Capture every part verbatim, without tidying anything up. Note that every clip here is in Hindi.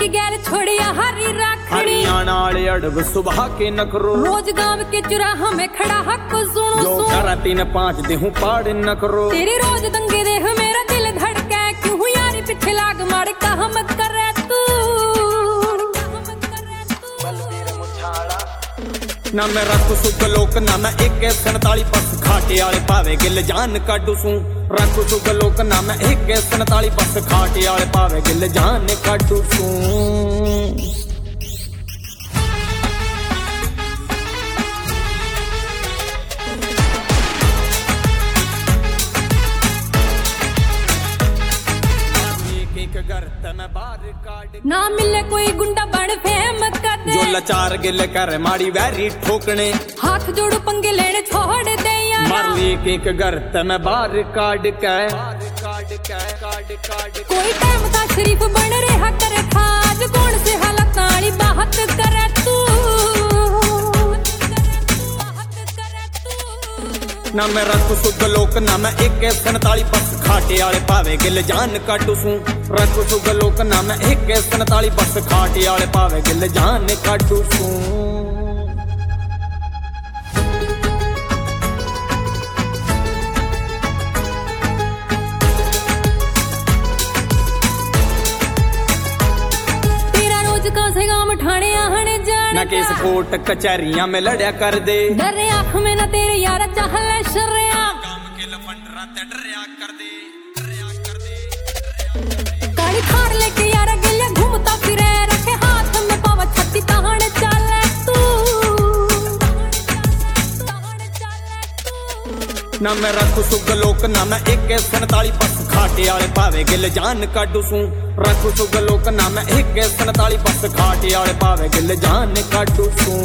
गैर छोड़िया हरी राखड़ी हरियाणा वाले अड़ब सुबह के नखरो रोज गांव के चुराहा में खड़ा हक सुनो जो करा तीन पाँच देहूं पाड़ न करो तेरे रोज दंगे देह मेरा दिल धड़के क्यों यारी पीछे लाग मार कहा मत करे तू ना मैं रख सुख लोक ना मैं एक सनताली बस खाटे आले पावे गिल जान काटू सू रख सुख लोक ना मैं एक सनताली बस खाटे आले पावे गिल जान काटू सू ना मिले कोई गुंडा बड़ फेम कर दे जो लाचार गिल कर माड़ी वैरी ठोकने हाथ जोड़ो पंगे लेने छोड़ दे यार मार एक एक घर मैं बाहर काट के कोई टाइम का शरीफ बन रहा करे खाज कौन से हालत नाली बात करे तू ना मैं रख सुख लोक ना मैं एक सनताली बस खाटे आले पावे गिल जान काटू सू रख सुख लोक ना मैं एक सनताली बस खाटे आले पावे गिल जान काटू सू तेरा रोज का से गांव ठाणे आहने जाने ना केस कोर्ट कचहरियां में लड़या कर दे डरे आँख में ना तेरे यार चाहले शर्या काम के लफंडरा ते डरया कर दे डरया कर दे गाड़ी थार लेके यार गिलिया घूमता फिरे रखे हाथ में पावा छत्ती तहाने चाले तू ना मैं रख सुख लोक ना मैं एक सनताली बस खाटे आले पावे गिल जान काटू सू रख सुख लोक ना मैं एक सनताली बस खाटे आले पावे गिल जान काटू सू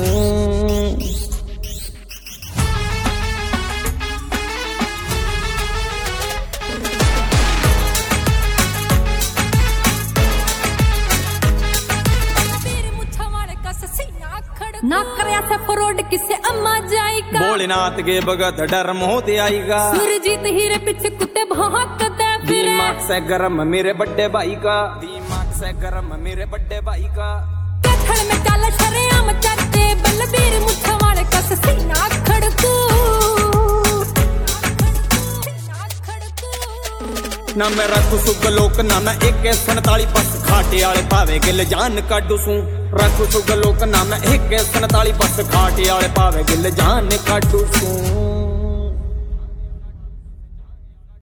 ना करया से फरोड किसे अम्मा जाएगा भोलेनाथ के भगत डर मोह दे आएगा सुरजीत हीरे पीछे कुत्ते भौंकते फिरे दिमाग से गरम मेरे बड़े भाई का दिमाग से गरम मेरे बड़े भाई का कथड़ में चल शरेआम चढ़ते बलबीर मुछा वाले का सीना खड़कू ना मैं रख सुख लोक ना मैं एक सनताली बस खाटे आले पावे गिल जान काटू सू रख सुख लोक ना मैं एक सनताली बस खाटे आले पावे गिल जान काटू सू।